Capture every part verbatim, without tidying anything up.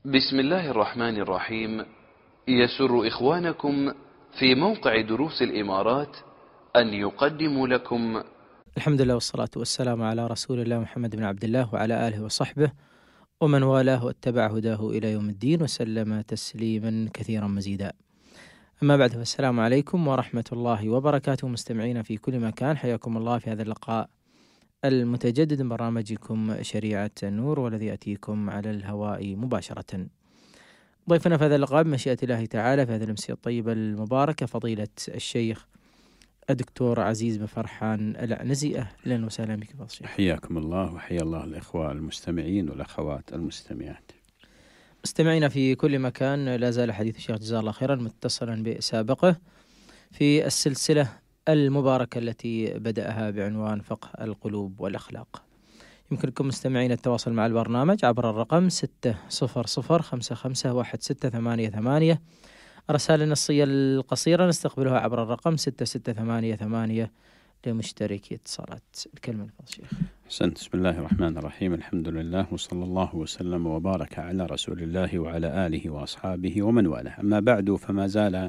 بسم الله الرحمن الرحيم. يسر إخوانكم في موقع دروس الإمارات أن يقدموا لكم الحمد لله والصلاة والسلام على رسول الله محمد بن عبد الله وعلى آله وصحبه ومن والاه واتبع هداه إلى يوم الدين وسلم تسليما كثيرا مزيدا. أما بعد، فالسلام عليكم ورحمة الله وبركاته. مستمعين في كل مكان، حياكم الله في هذا اللقاء المتجدد من برنامجكم شريعة النور، والذي يأتيكم على الهواء مباشرة. ضيفنا في هذا اللقاء بمشيئة الله تعالى في هذه الأمسية الطيبة المباركة فضيلة الشيخ الدكتور عزيز بن فرحان العنزي. أهلا وسهلا بك فضيلة الشيخ. حياكم الله وحيا الله الإخوة المستمعين والأخوات المستمعات. مستمعين في كل مكان، لا زال حديث الشيخ جزاه الله خيرا متصلا بسابقه في السلسلة المباركة التي بدأها بعنوان فقه القلوب والأخلاق. يمكنكم مستمعين التواصل مع البرنامج عبر الرقم ستة صفر صفر خمسة خمسة واحد ستة ثمانية ثمانية. الرسائل النصية القصيرة نستقبلها عبر الرقم ستة ستة ثمانية ثمانية لمشتركي اتصالات. الكلمة لفضل الشيخ. أحسنت. بسم الله الرحمن الرحيم. الحمد لله وصلى الله وسلم وبارك على رسول الله وعلى آله وأصحابه ومن والاه. أما بعد، فما زال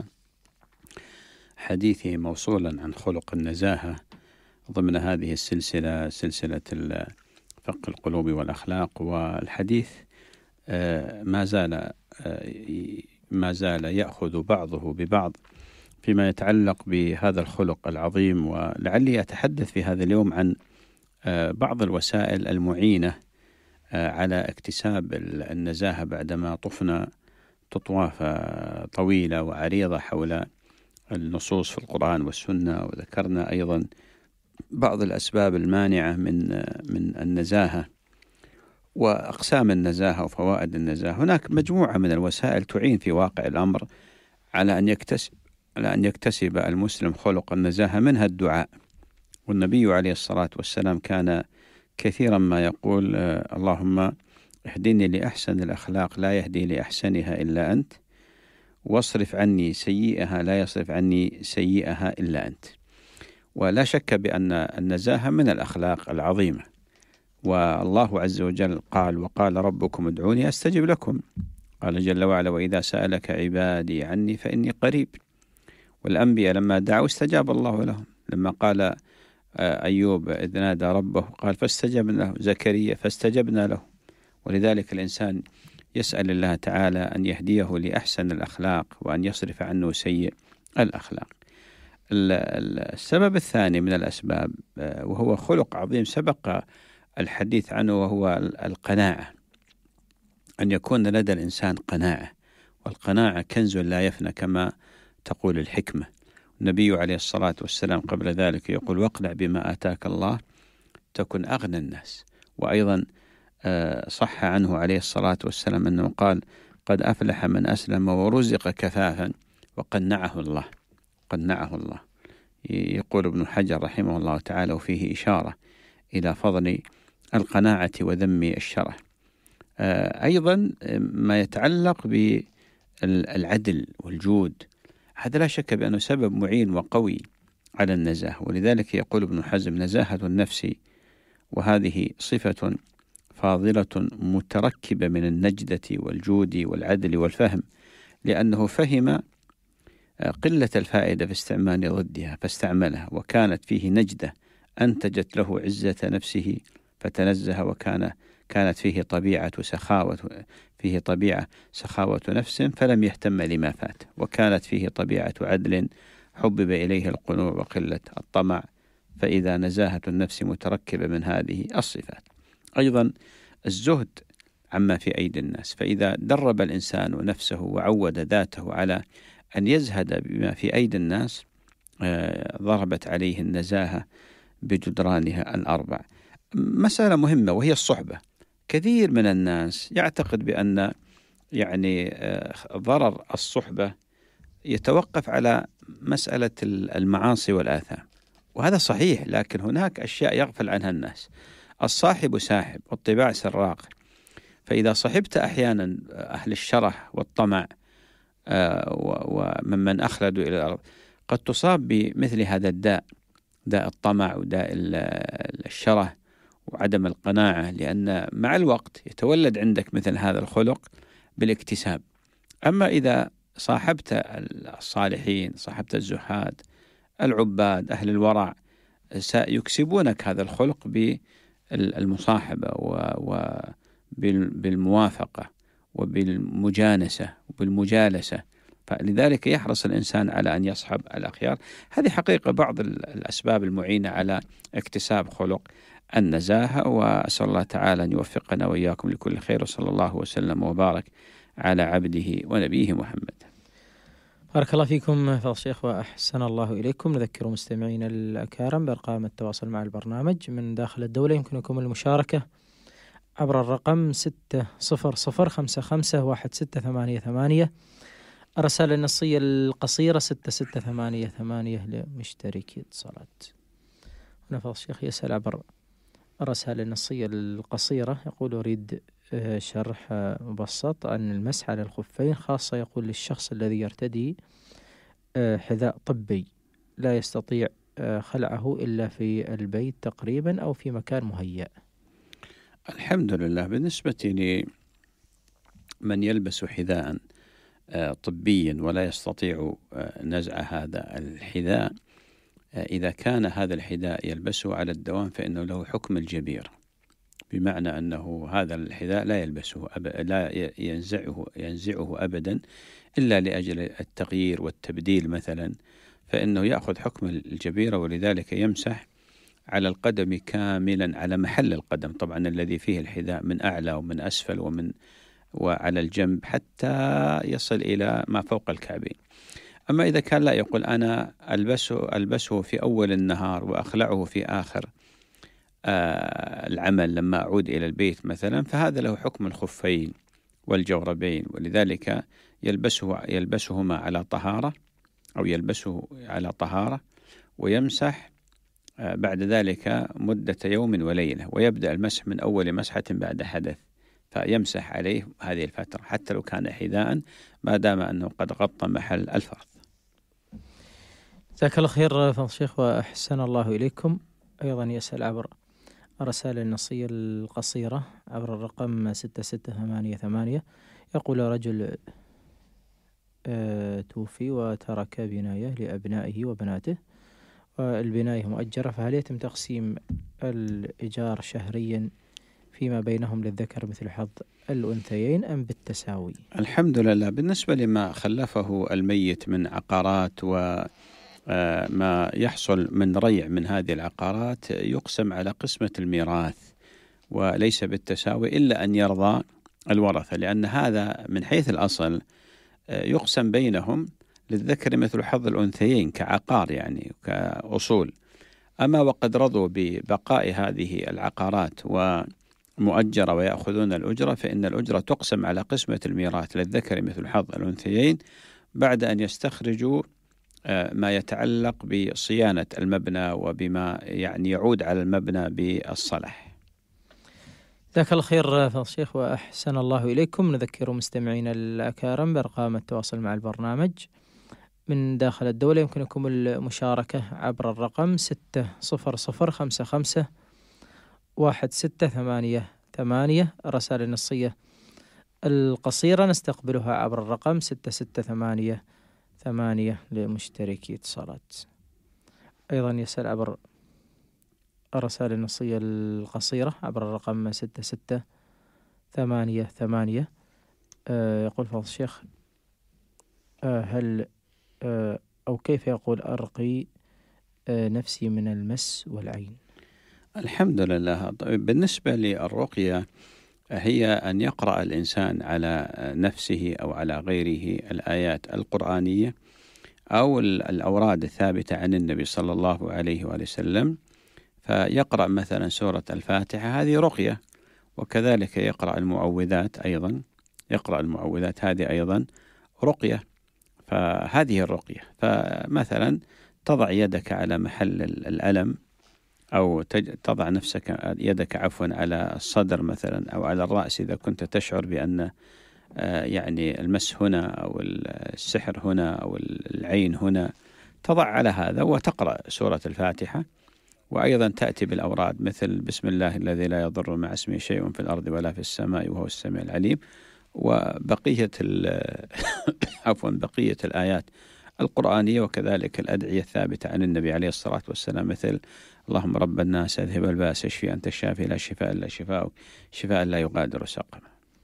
حديثي موصولا عن خلق النزاهة ضمن هذه السلسلة، سلسلة فقه القلوب والأخلاق، والحديث ما زال ما زال يأخذ بعضه ببعض فيما يتعلق بهذا الخلق العظيم. ولعلي أتحدث في هذا اليوم عن بعض الوسائل المعينة على اكتساب النزاهة بعدما طفنا تطواف طويلة وعريضة حول النصوص في القرآن والسنة، وذكرنا أيضا بعض الأسباب المانعة من من النزاهة وأقسام النزاهة وفوائد النزاهة. هناك مجموعة من الوسائل تعين في واقع الأمر على أن يكتسب على أن يكتسب المسلم خلق النزاهة، منها الدعاء. والنبي عليه الصلاة والسلام كان كثيرا ما يقول: اللهم اهدني لأحسن الأخلاق لا يهدي لأحسنها إلا أنت، واصرف عني سيئها لا يصرف عني سيئها إلا أنت. ولا شك بأن النزاهة من الأخلاق العظيمة، والله عز وجل قال: وقال ربكم ادعوني أستجب لكم. قال جل وعلا: وإذا سألك عبادي عني فإني قريب. والأنبياء لما دعوا استجاب الله لهم. لما قال أيوب إذ نادى ربه قال فاستجبنا له، زكريا فاستجبنا له. ولذلك الإنسان يسأل الله تعالى أن يهديه لأحسن الأخلاق وأن يصرف عنه سيء الأخلاق. السبب الثاني من الأسباب، وهو خلق عظيم سبق الحديث عنه، وهو القناعة. أن يكون لدى الإنسان قناعة، والقناعة كنز لا يفنى كما تقول الحكمة. النبي عليه الصلاة والسلام قبل ذلك يقول: واقنع بما آتاك الله تكن أغنى الناس. وأيضا صح عنه عليه الصلاة والسلام أنه قال: قد أفلح من أسلم ورزق كفافا وقنعه الله قنعه الله. يقول ابن حجر رحمه الله تعالى: وفيه إشارة إلى فضل القناعة وذم الشره. أيضا ما يتعلق بالعدل والجود، هذا لا شك بأنه سبب معين وقوي على النزاهة. ولذلك يقول ابن حزم: نزاهة النفس، وهذه صفة فاضلة متركبة من النجدة والجود والعدل والفهم، لأنه فهم قلة الفائدة في استعمال ضدها فاستعملها، وكانت فيه نجدة أنتجت له عزة نفسه فتنزه، وكان كانت فيه طبيعة سخاوة فيه طبيعة سخاوة نفس فلم يهتم لما فات، وكانت فيه طبيعة عدل حبب إليه القنوع وقلة الطمع، فإذا نزاهة النفس متركبة من هذه الصفات. أيضا الزهد عما في أيدي الناس، فإذا درب الإنسان نفسه وعود ذاته على أن يزهد بما في أيدي الناس ضربت عليه النزاهة بجدرانها الأربع. مسألة مهمة وهي الصحبة. كثير من الناس يعتقد بأن يعني ضرر الصحبة يتوقف على مسألة المعاصي والآثام، وهذا صحيح، لكن هناك أشياء يغفل عنها الناس. الصاحب ساحب والطباع سراق، فإذا صحبت أحيانا أهل الشرح والطمع وممن أخلدوا إلى الأرض قد تصاب بمثل هذا الداء، داء الطمع وداء الشره وعدم القناعة، لأن مع الوقت يتولد عندك مثل هذا الخلق بالاكتساب. أما إذا صاحبت الصالحين، صاحبت الزهاد، العباد، أهل الورع، سيكسبونك هذا الخلق بالمصاحبة وبالموافقة وبالمجانسة وبالمجالسة. فلذلك يحرص الإنسان على أن يصحب الأخيار. هذه حقيقة بعض الأسباب المعينة على اكتساب خلق النزاهة، وأسأل الله تعالى أن يوفقنا وإياكم لكل خير، وصلى الله وسلم وبارك على عبده ونبيه محمد. بارك الله فيكم فضل الشيخ وأحسن الله إليكم. نذكر مستمعينا الأكارم بأرقام التواصل مع البرنامج من داخل الدولة. يمكنكم المشاركة عبر الرقم ستة صفر صفر خمسة خمسة واحد ستة ثمانية ثمانية، الرسالة النصية القصيرة ستة ستة ثمانية ثمانية لمشتركي اتصالات. هنا فضل الشيخ يسأل عبر الرسالة النصية القصيرة، يقول أريد شرح مبسط عن المسح على الخفين، خاصة يقول للشخص الذي يرتدي حذاء طبي لا يستطيع خلعه إلا في البيت تقريبا أو في مكان مهيأ. الحمد لله. بالنسبة لمن يلبس حذاء طبيا ولا يستطيع نزع هذا الحذاء، إذا كان هذا الحذاء يلبسه على الدوام فإنه له حكم الجبيرة، بمعنى أنه هذا الحذاء لا يلبسه أب... لا ينزعه ينزعه أبدا إلا لأجل التغيير والتبديل مثلا، فإنه يأخذ حكم الجبيرة، ولذلك يمسح على القدم كاملا، على محل القدم طبعا الذي فيه الحذاء، من أعلى ومن أسفل ومن وعلى الجنب حتى يصل إلى ما فوق الكعبين. أما إذا كان لا، يقول أنا ألبسه ألبسه في أول النهار وأخلعه في آخر آه العمل لما أعود إلى البيت مثلا، فهذا له حكم الخفين والجوربين، ولذلك يلبسه يلبسهما على طهارة أو يلبسه على طهارة، ويمسح آه بعد ذلك مدة يوم وليلة، ويبدأ المسح من أول مسحة بعد حدث، فيمسح عليه هذه الفترة حتى لو كان حذاء، ما دام أنه قد غطى محل الفرض. جزاك الله خير فضل الشيخ وأحسن الله إليكم. أيضا يسأل عبر الرسالة النصية القصيرة عبر الرقم ستة ستة ثمانية ثمانية، يقول رجل توفي وترك بناية لأبنائه وبناته، والبناية مؤجرة، فهل يتم تقسيم الإيجار شهريا فيما بينهم للذكر مثل حظ الأنثيين أم بالتساوي؟ الحمد لله. بالنسبة لما خلفه الميت من عقارات وما يحصل من ريع من هذه العقارات يقسم على قسمة الميراث وليس بالتساوي، إلا أن يرضى الورثة، لأن هذا من حيث الأصل يقسم بينهم للذكر مثل حظ الأنثيين كعقار يعني كأصول. أما وقد رضوا ببقاء هذه العقارات ومؤجرة ويأخذون الأجرة، فإن الأجرة تقسم على قسمة الميراث للذكر مثل حظ الأنثيين بعد أن يستخرجوا ما يتعلق بصيانة المبنى وبما يعني يعود على المبنى بالصلح. جزاك الله خير فضل الشيخ وأحسن الله إليكم. نذكر مستمعين الأكارم بأرقام التواصل مع البرنامج من داخل الدولة. يمكنكم المشاركة عبر الرقم ستة صفر صفر خمسة خمسة واحد ستة ثمانية ثمانية، الرسالة النصية القصيرة نستقبلها عبر الرقم ستة ستة ثمانية ثمانية لمشتركي اتصالات. أيضا يسأل عبر الرسالة النصية القصيرة عبر الرقم ستة ستة ثمانية ثمانية، آه يقول فضل الشيخ آه هل آه أو كيف يقول أرقي آه نفسي من المس والعين؟ الحمد لله. بالنسبة للرقية هي أن يقرأ الإنسان على نفسه أو على غيره الآيات القرآنية أو الأوراد الثابتة عن النبي صلى الله عليه وآله وسلم، فيقرأ مثلا سورة الفاتحة، هذه رقية. وكذلك يقرأ المعوذات أيضا، يقرأ المعوذات هذه أيضا رقية، فهذه الرقية. فمثلا تضع يدك على محل الألم، أو تضع نفسك يدك عفوا على الصدر مثلا أو على الرأس إذا كنت تشعر بأن يعني المس هنا أو السحر هنا أو العين هنا، تضع على هذا وتقرأ سورة الفاتحة. وأيضا تأتي بالأوراد مثل بسم الله الذي لا يضر مع اسمه شيء في الأرض ولا في السماء وهو السميع العليم، وبقية عفوا بقية الآيات القرآنية وكذلك الأدعية الثابتة عن النبي عليه الصلاة والسلام، مثل اللهم رب الناس أذهب الباس اشفي أنت الشافي لا شفاء إلا شفاءك شفاء لا يغادر سقما.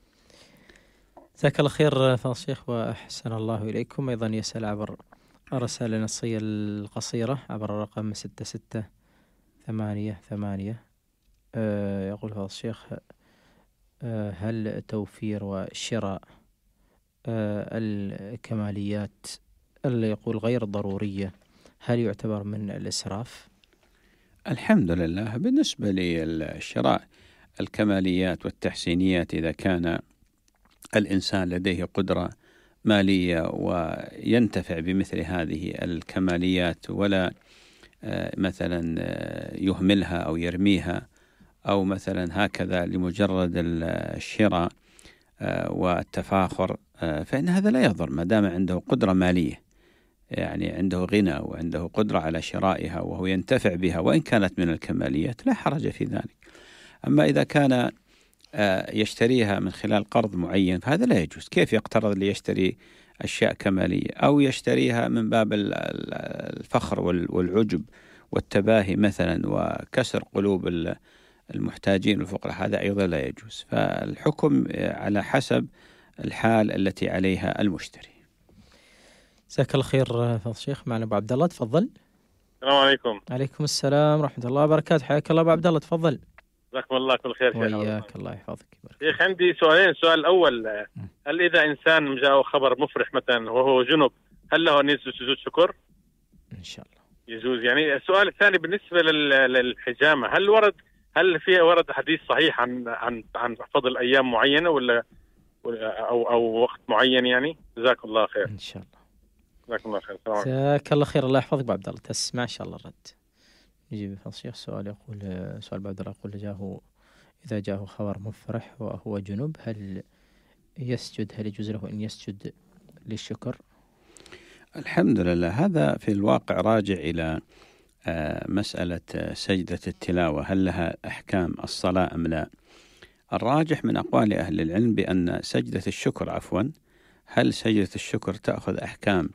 جزاك الله خير فضل الشيخ وأحسن الله إليكم. أيضا يسأل عبر الرسائل النصية القصيرة عبر الرقم ستة ستة ثمانية ثمانية. أه يقول فضل الشيخ: أه هل توفير وشراء أه الكماليات اللي يقول غير ضرورية هل يعتبر من الإسراف؟ الحمد لله، بالنسبة للشراء الكماليات والتحسينيات إذا كان الإنسان لديه قدرة مالية وينتفع بمثل هذه الكماليات ولا مثلا يهملها أو يرميها أو مثلا هكذا لمجرد الشراء والتفاخر، فإن هذا لا يضر ما دام عنده قدرة مالية، يعني عنده غنى وعنده قدرة على شرائها وهو ينتفع بها وإن كانت من الكماليات لا حرج في ذلك. أما إذا كان يشتريها من خلال قرض معين فهذا لا يجوز. كيف يقترض ليشتري أشياء كمالية أو يشتريها من باب الفخر والعجب والتباهي مثلا وكسر قلوب المحتاجين والفقراء؟ هذا أيضا لا يجوز. فالحكم على حسب الحال التي عليها المشتري. جزاك الله خير فضل الشيخ. معنا أبو عبد الله، تفضل. السلام عليكم. عليكم السلام ورحمة الله وبركاته. حياك الله أبو عبد الله، تفضل. جزاكم الله كل خير. وإياك، الله يحفظك. شيخ عندي سؤالين. السؤال الأول: هل إذا إنسان جاءه خبر مفرح مثلا وهو جنب هل له أن يسجد سجود شكر؟ إن شاء الله يجوز يعني. السؤال الثاني بالنسبة للحجامة، هل ورد هل في ورد حديث صحيح عن عن عن فضل أيام معينة ولا أو أو وقت معين يعني؟ جزاك الله خير. إن شاء الله. جزاك الله خير. السلام عليكم. جزاك الله خير. الله يحفظك أبو عبد الله. تسمع إن شاء الله الرد. يجيب فضل الشيخ. سؤال يقول سؤال أبو عبد الله يقول: جاءه إذا جاءه خبر مفرح وهو جنوب هل يسجد هل يجوز له أن يسجد للشكر؟ الحمد لله، هذا في الواقع راجع إلى مسألة سجدة التلاوة، هل لها أحكام الصلاة أم لا؟ الراجح من أقوال أهل العلم بأن سجدة الشكر عفوا هل سجدة الشكر تأخذ أحكام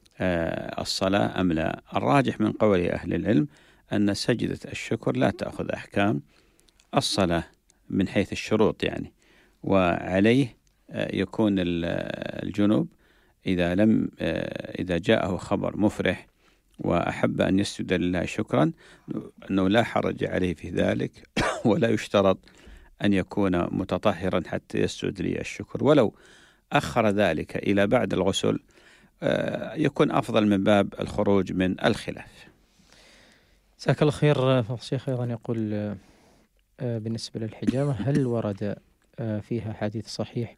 الصلاة أم لا؟ الراجح من قول أهل العلم أن سجدة الشكر لا تأخذ أحكام الصلاة من حيث الشروط يعني، وعليه يكون الجنوب إذا لم إذا جاءه خبر مفرح وأحب أن يسجد لله شكرا أنه لا حرج عليه في ذلك، ولا يشترط أن يكون متطهرا حتى يسجد لي الشكر، ولو أخر ذلك إلى بعد الغسل يكون أفضل من باب الخروج من الخلاف. جزاك الله خير. فضل الشيخ أيضا يقول بالنسبة للحجامة هل ورد فيها حديث صحيح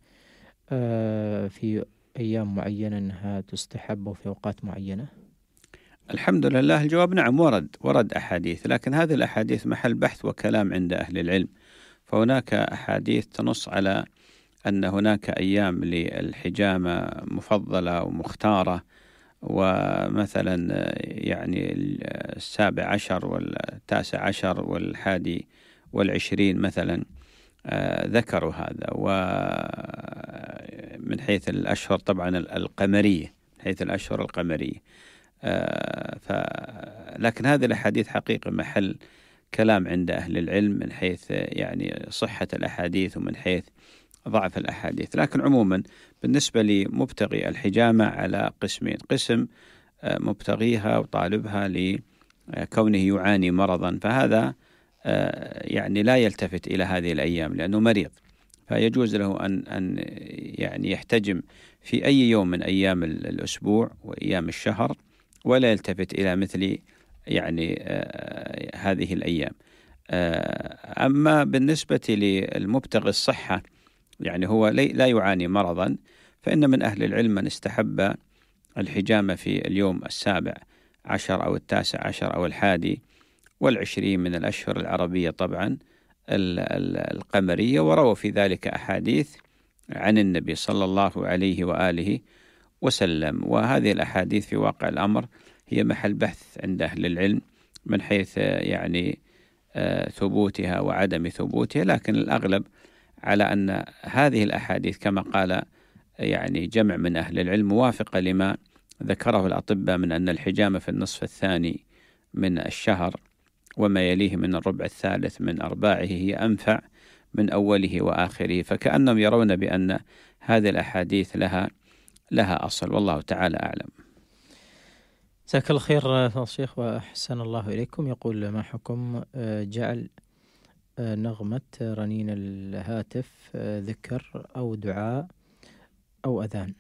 في أيام معينة أنها تستحب في أوقات معينة؟ الحمد لله، الجواب نعم، ورد ورد أحاديث، لكن هذه الأحاديث محل بحث وكلام عند أهل العلم. فهناك أحاديث تنص على أن هناك أيام للحجامة مفضلة ومختارة، ومثلا يعني السابع عشر والتاسع عشر والحادي والعشرين مثلا ذكروا هذا، ومن حيث الأشهر طبعا القمرية من حيث الأشهر القمرية. ف... لكن هذه الأحاديث حقيقة محل كلام عند أهل العلم من حيث يعني صحة الأحاديث ومن حيث ضعف الأحاديث. لكن عموما بالنسبة لمبتغي الحجامة على قسمين: قسم مبتغيها وطالبها لكونه يعاني مرضا، فهذا يعني لا يلتفت إلى هذه الأيام لأنه مريض، فيجوز له أن أن يعني يحتجم في أي يوم من أيام الأسبوع وأيام الشهر، ولا يلتفت إلى مثل يعني آه هذه الأيام. آه أما بالنسبة للمبتغي الصحة يعني هو لا يعاني مرضا، فإن من أهل العلم من استحب الحجامة في اليوم السابع عشر أو التاسع عشر أو الحادي والعشرين من الأشهر العربية طبعا القمرية، وروى في ذلك أحاديث عن النبي صلى الله عليه وآله وسلم. وهذه الأحاديث في واقع الأمر هي محل بحث عند أهل العلم من حيث يعني ثبوتها وعدم ثبوتها، لكن الأغلب على أن هذه الأحاديث كما قال يعني جمع من أهل العلم موافقة لما ذكره الأطباء من أن الحجامة في النصف الثاني من الشهر وما يليه من الربع الثالث من أرباعه هي أنفع من أوله وآخره، فكأنهم يرون بأن هذه الأحاديث لها لها أصل، والله تعالى أعلم. جزاك الله خير فضيلة الشيخ وأحسن الله إليكم. يقول: ما حكم جعل نغمة رنين الهاتف ذكر أو دعاء أو أذان؟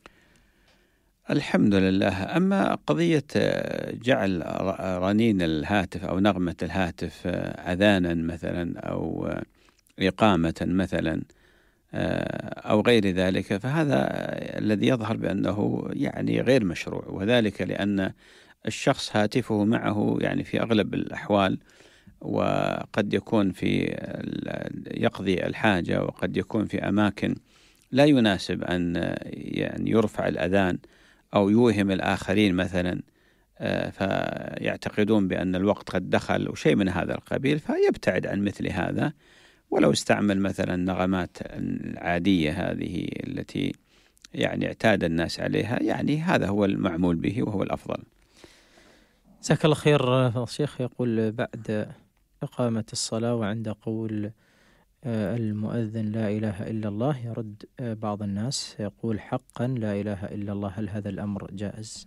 الحمد لله. أما قضية جعل رنين الهاتف أو نغمة الهاتف أذانا مثلا أو إقامة مثلا أو غير ذلك، فهذا الذي يظهر بأنه يعني غير مشروع، وذلك لأن الشخص هاتفه معه يعني في أغلب الأحوال، وقد يكون في يقضي الحاجة، وقد يكون في أماكن لا يناسب أن يعني يرفع الأذان أو يوهم الآخرين مثلا، فيعتقدون بأن الوقت قد دخل وشيء من هذا القبيل، فيبتعد عن مثل هذا. ولو استعمل مثلا النغمات العادية هذه التي يعني اعتاد الناس عليها، يعني هذا هو المعمول به وهو الأفضل. جزاك الله خير فضيلة الشيخ. يقول: بعد إقامة الصلاة وعند قول المؤذن لا إله إلا الله يرد بعض الناس يقول حقا لا إله إلا الله، هل هذا الأمر جائز؟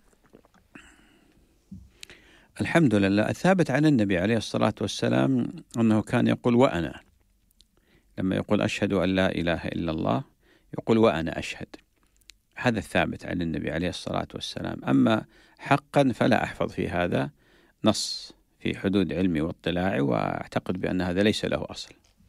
الحمد لله. الثابت عن النبي عليه الصلاة والسلام أنه كان يقول وأنا، لما يقول أشهد أن لا إله إلا الله يقول وأنا أشهد، هذا الثابت عن النبي عليه الصلاة والسلام. أما حقا فلا أحفظ في هذا نص في حدود علمي واطلاعي، وأعتقد بأن هذا ليس له أصل.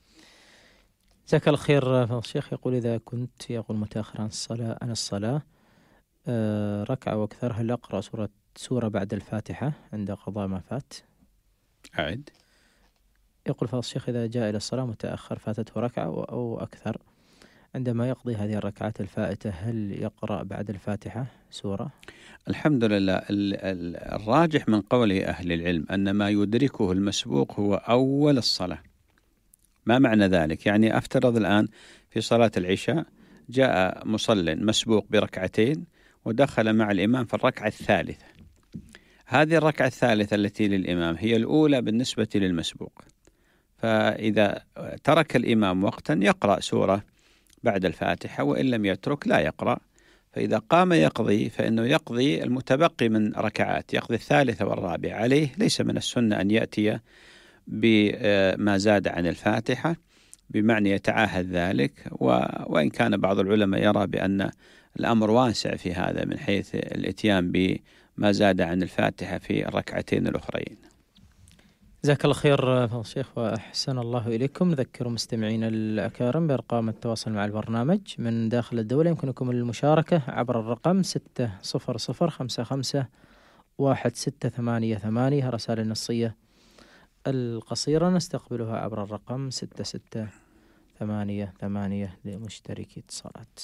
جزاك الله خير فضيلة الشيخ. يقول: إذا كنت يقول متأخر عن الصلاة عن الصلاة آه ركعة وأكثر، هل أقرأ سورة سورة بعد الفاتحة عند قضاء ما فات؟ أعد. يقول فضيلة الشيخ: إذا جاء إلى الصلاة متأخر فاتته ركعة أو أكثر، عندما يقضي هذه الركعات الفائتة هل يقرأ بعد الفاتحة سورة؟ الحمد لله. الراجح من قول أهل العلم أن ما يدركه المسبوق هو أول الصلاة. ما معنى ذلك؟ يعني أفترض الآن في صلاة العشاء جاء مصل مسبوق بركعتين ودخل مع الإمام في الركعة الثالثة، هذه الركعة الثالثة التي للإمام هي الأولى بالنسبة للمسبوق، فإذا ترك الإمام وقتا يقرأ سورة بعد الفاتحة، وإن لم يترك لا يقرأ. فإذا قام يقضي فإنه يقضي المتبقي من ركعات، يقضي الثالثة والرابعة. عليه ليس من السنة أن يأتي بما زاد عن الفاتحة، بمعنى يتعاهد ذلك، وإن كان بعض العلماء يرى بأن الأمر واسع في هذا من حيث الاتيان بما زاد عن الفاتحة في الركعتين الأخرين. جزاك الله خير فضيلة الشيخ وأحسن الله إليكم. نذكر مستمعينا الأكارم بأرقام التواصل مع البرنامج من داخل الدولة. يمكنكم المشاركة عبر الرقم ستة صفر صفر خمسة خمسة واحد ستة ثمانية ثمانية. رسائل النصية القصيرة نستقبلها عبر الرقم ستة ستة ثمانية ثمانية لمشتركي اتصالات.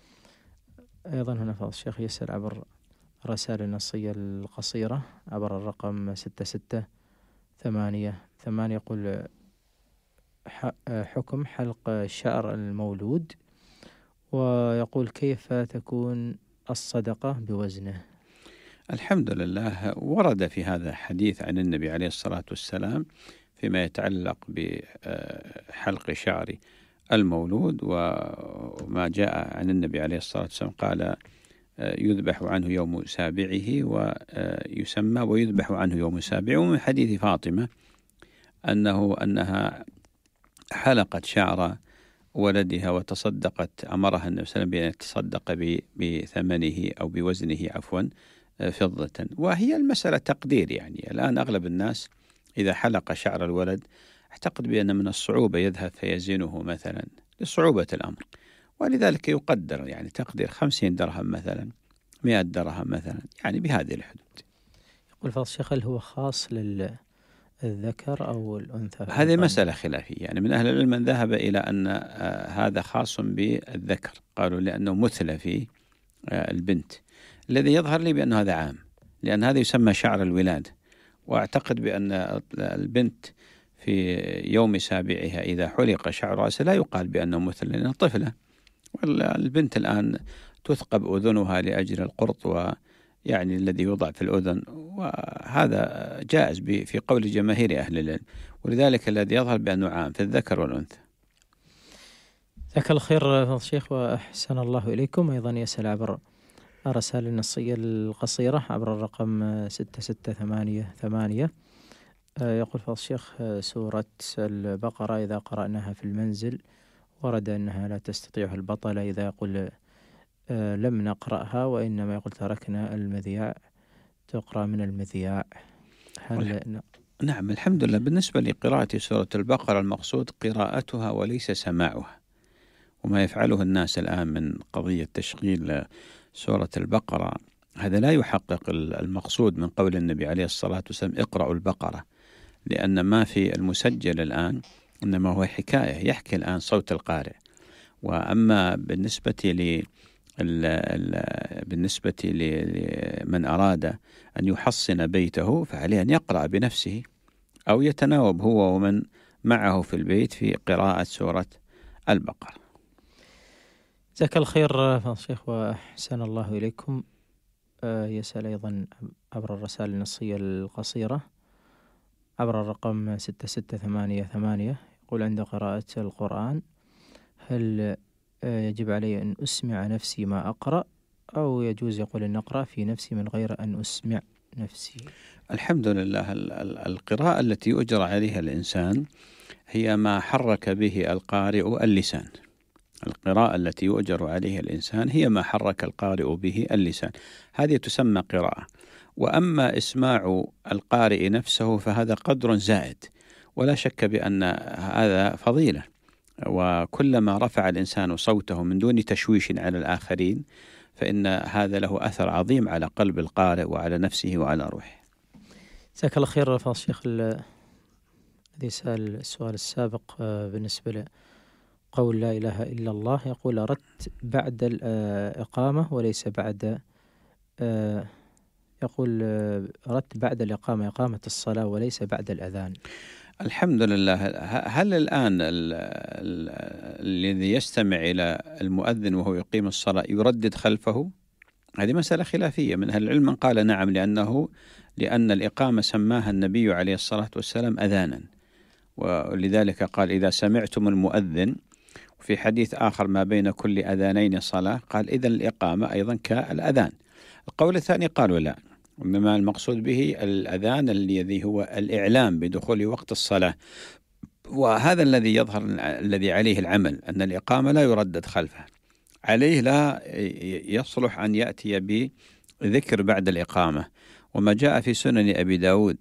أيضا هنا فضيلة الشيخ يسأل عبر رسائل النصية القصيرة عبر الرقم ستة ستة ثمانية ثمانية. يقول: حكم حلق شعر المولود، ويقول كيف تكون الصدقة بوزنه؟ الحمد لله. ورد في هذا حديث عن النبي عليه الصلاة والسلام فيما يتعلق بحلق شعر المولود، وما جاء عن النبي عليه الصلاة والسلام قال يذبح عنه يوم سابعه ويسمى ويذبح عنه يوم سابعه. ومن حديث فاطمة أنه أنها حلقت شعر ولدها وتصدقت، أمرها النبي صلى الله عليه وسلم بأن تصدق بثمنه أو بوزنه عفوا فضة. وهي المسألة تقدير، يعني الآن أغلب الناس إذا حلق شعر الولد أعتقد بأن من الصعوبة يذهب فيزنه مثلا لصعوبة الأمر، ولذلك يقدر يعني تقدير خمسين درهم مثلا، مئة درهم مثلا، يعني بهذه الحدود. يقول فضل الشيخ: هل هو خاص للذكر أو الأنثى؟ هذه مسألة خلافية، يعني من أهل العلم من ذهب إلى أن هذا خاص بالذكر، قالوا لأنه مثل في البنت. الذي يظهر لي بأنه هذا عام، لأن هذا يسمى شعر الولادة، وأعتقد بأن البنت في يوم سابعها إذا حلق شعر رأسه لا يقال بأنه مثل لأنه طفلة. والبنت الآن تثقب أذنها لأجل القرط ويعني الذي يوضع في الأذن، وهذا جائز في قول جماهير أهل العلم، ولذلك الذي يظهر بأنه عام في الذكر والأنثى. جزاك الله خير فضيلة الشيخ وأحسن الله إليكم. أيضا يسأل عبر الرسائل النصية القصيرة عبر الرقم ستة ستة ثمانية ثمانية. يقول فضيلة الشيخ: سورة البقرة إذا قرأناها في المنزل ورد أنها لا تستطيعها البطلة إذا يقول لم نقرأها، وإنما يقول تركنا المذياع تقرأ من المذياع. هل نعم، الحمد لله. بالنسبة لقراءة سورة البقرة المقصود قراءتها وليس سماعها، وما يفعله الناس الآن من قضية تشغيل سورة البقرة هذا لا يحقق المقصود من قول النبي عليه الصلاة والسلام اقرأوا البقرة، لأن ما في المسجل الآن إنما هو حكاية يحكي الآن صوت القارئ. وأما بالنسبة ل بالنسبة لمن أراد أن يحصن بيته فعليه أن يقرأ بنفسه أو يتناوب هو ومن معه في البيت في قراءة سورة البقرة. جزاك الله خير فضيلة الشيخ وأحسن الله إليكم. يسأل أيضا عبر الرسائل النصية القصيرة عبر الرقم ستة ستة ثمانية ثمانية. يقول: عند قراءة القرآن هل يجب علي أن أسمع نفسي ما أقرأ، أو يجوز يقول أن أقرأ في نفسي من غير أن أسمع نفسي؟ الحمد لله. القراءة التي يؤجر عليها الإنسان هي ما حرك به القارئ اللسان. القراءة التي يؤجر عليها الإنسان هي ما حرك القارئ به اللسان، هذه تسمى قراءة. وأما إسماع القارئ نفسه فهذا قدر زائد، ولا شك بأن هذا فضيلة، وكلما رفع الإنسان صوته من دون تشويش على الآخرين فإن هذا له أثر عظيم على قلب القارئ وعلى نفسه وعلى روحه. جزاك الله خير فضيلة الشيخ. الذي سأل السؤال السابق بالنسبة لقول لا إله إلا الله يقول: أردت بعد الإقامة وليس بعد يقول أردت بعد الإقامة إقامة الصلاة وليس بعد الأذان. الحمد لله. هل الآن الذي يستمع إلى المؤذن وهو يقيم الصلاة يردد خلفه؟ هذه مسألة خلافية. من أهل العلم من قال نعم، لأنه لأن الإقامة سماها النبي عليه الصلاة والسلام أذانا، ولذلك قال: إذا سمعتم المؤذن. وفي حديث آخر: ما بين كل أذانين صلاة. قال: إذن الإقامة أيضا كالأذان. القول الثاني قالوا لا، إنما المقصود به الأذان الذي هو الإعلام بدخول وقت الصلاة، وهذا الذي يظهر الذي عليه العمل أن الإقامة لا يردد خلفها، عليه لا يصلح أن يأتي بذكر بعد الإقامة. وما جاء في سنن أبي داود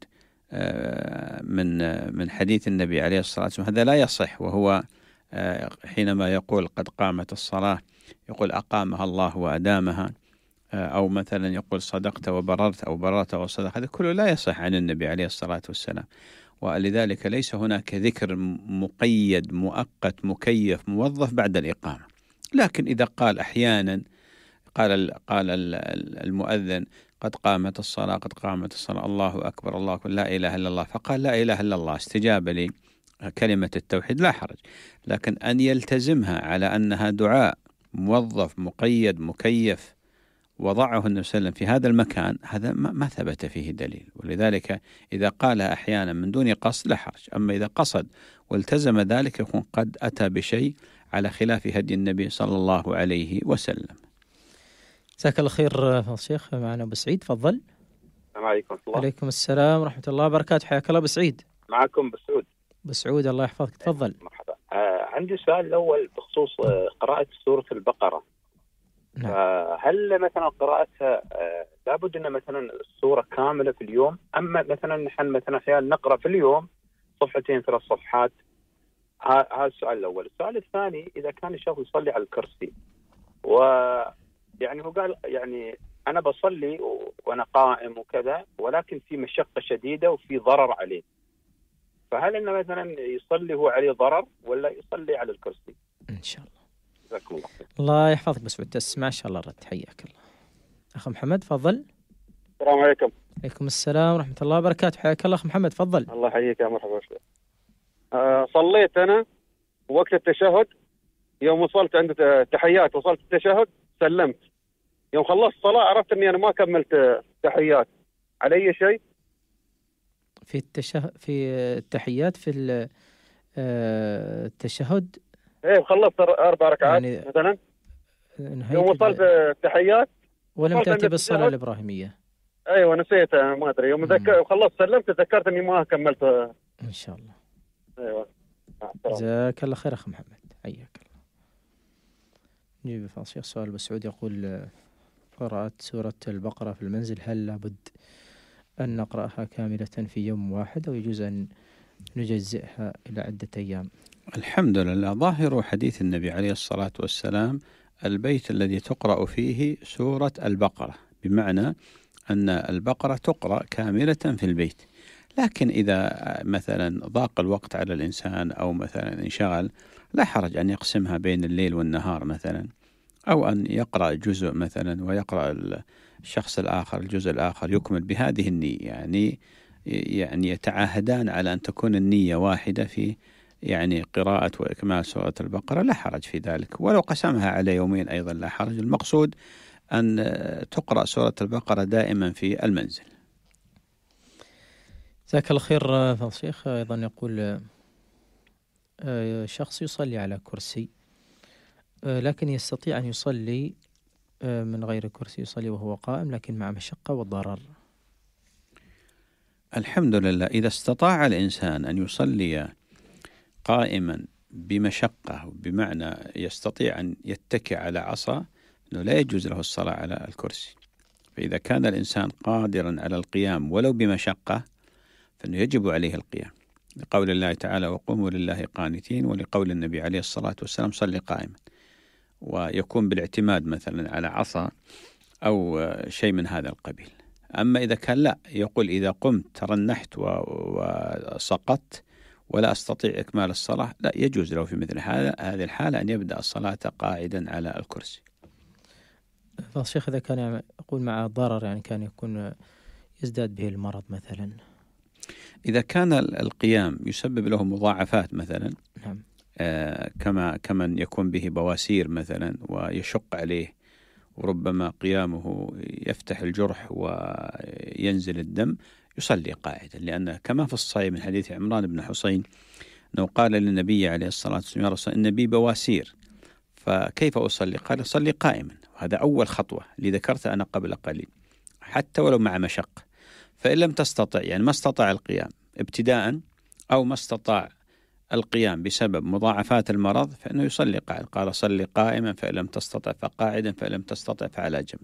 من من حديث النبي عليه الصلاة والسلام هذا لا يصح، وهو حينما يقول قد قامت الصلاة يقول أقامها الله وأدامها، أو مثلا يقول صدقت وبررت أو بررت وصدق. هذا كله لا يصح عن النبي عليه الصلاة والسلام، ولذلك ليس هناك ذكر مقيد مؤقت مكيف موظف بعد الإقامة. لكن إذا قال أحيانا قال قال المؤذن قد قامت الصلاة قد قامت الصلاة الله أكبر الله أكبر لا إله إلا الله، فقال لا إله إلا الله استجاب لي كلمة التوحيد لا حرج. لكن أن يلتزمها على أنها دعاء موظف مقيد مكيف وضعه النبي صلى الله عليه وسلم في هذا المكان، هذا ما ثبت فيه دليل. ولذلك إذا قالها أحيانا من دون قصد لا حرج، أما إذا قصد والتزم ذلك يكون قد أتى بشيء على خلاف هدي النبي صلى الله عليه وسلم. جزاك الله خير فضيلة الشيخ. معنا أبو سعيد، تفضل. السلام عليكم ورحمة الله. عليكم السلام ورحمة الله وبركاته. حياك الله أبو سعيد. معكم أبو سعود. أبو سعود الله يحفظك، تفضل. مرحبا. آه عندي سؤال الأول بخصوص آه قراءة سورة البقرة. نعم. هل مثلا قراءتها آه لابد أن مثلا السورة كاملة في اليوم، أما مثلا نحن مثلا أحيانا نقرأ في اليوم صفحتين ثلاث صفحات؟ هذا السؤال الأول. السؤال الثاني: إذا كان الشخص يصلي على الكرسي ويعني هو قال يعني أنا بصلي وأنا قائم وكذا، ولكن في مشقة شديدة وفي ضرر عليه، فهل إنه مثلا يصلي هو عليه ضرر ولا يصلي على الكرسي؟ إن شاء الله. جزاكم الله خير. الله يحفظك بس تسمع إن شاء الله الرد. حياك الله. أخ محمد تفضل. السلام عليكم. عليكم السلام ورحمة الله وبركاته. حياك الله أخ محمد، تفضل. الله يحييك يا مرحبا. آه صليت أنا وقت التشهد، يوم وصلت عند تحيات وصلت التشهد سلمت، يوم خلصت الصلاة عرفت أني أنا ما كملت تحيات، علي شيء؟ في التشهد في التحيات في التشهد إيه خلصت أربع ركعات يعني مثلا، يوم وصلت التحيات ولم تأتي بالصلاة الإبراهيمية. أيوة نسيت ما أدري، يوم ذكر خلصت سلمت تذكرت إني ما كملت. إن شاء الله. أيوة. جزاك الله خير أخ محمد، حياك الله. نجيب فاصل. سؤال بسعود يقول: قراءة سورة البقرة في المنزل هل لابد أن نقرأها كاملة في يوم واحد أو يجوز أن نجزئها إلى عدة أيام؟ الحمد لله، ظاهر حديث النبي عليه الصلاة والسلام البيت الذي تقرأ فيه سورة البقرة، بمعنى أن البقرة تقرأ كاملة في البيت. لكن إذا مثلا ضاق الوقت على الإنسان أو مثلا انشغل، لا حرج أن يقسمها بين الليل والنهار مثلا، أو أن يقرأ جزء مثلا ويقرأ الشخص الآخر الجزء الآخر، يكمل بهذه النية. يعني يعني يتعاهدان على أن تكون النية واحدة في يعني قراءة وإكمال سورة البقرة، لا حرج في ذلك. ولو قسمها على يومين أيضا لا حرج. المقصود أن تقرأ سورة البقرة دائما في المنزل. جزاك الله خير فضيلة الشيخ. أيضا يقول شخص يصلي على كرسي لكن يستطيع أن يصلي من غير كرسي، يصلي وهو قائم لكن مع مشقة وضرر. الحمد لله، إذا استطاع الإنسان أن يصلي قائما بمشقة، بمعنى يستطيع أن يتكئ على عصا، أنه لا يجوز له الصلاة على الكرسي. فإذا كان الإنسان قادرا على القيام ولو بمشقة فإنه يجب عليه القيام، لقول الله تعالى: وقوموا لله قانتين، ولقول النبي عليه الصلاة والسلام: صلي قائما. ويكون بالاعتماد مثلا على عصا أو شيء من هذا القبيل. أما إذا كان لا، يقول إذا قمت ترنحت وسقطت ولا أستطيع إكمال الصلاة، لا يجوز له في مثل هذا هذه الحالة أن يبدأ الصلاة قاعدا على الكرسي. فالشيخ إذا كان يقول مع ضرر، يعني كان يكون يزداد به المرض مثلا، إذا كان القيام يسبب له مضاعفات مثلا، نعم. آه كما كمن يكون به بواسير مثلا ويشق عليه، وربما قيامه يفتح الجرح وينزل الدم، يصلي قاعدا. لأن كما في الصحيح من حديث عمران بن حسين أنه قال للنبي عليه الصلاة والسلام: يا رسول الله، إن بي بواسير فكيف أصلي؟ قال: صلي قائما. وهذا أول خطوة اللي ذكرتها أنا قبل قليل، حتى ولو مع مشقة. فإن لم تستطع، يعني ما استطاع القيام ابتداء أو ما استطاع القيام بسبب مضاعفات المرض، فإنه يصلي قاعد. قال: صلي قائما، فإن لم تستطع فقاعدا، فإن لم تستطع فعلى جنب.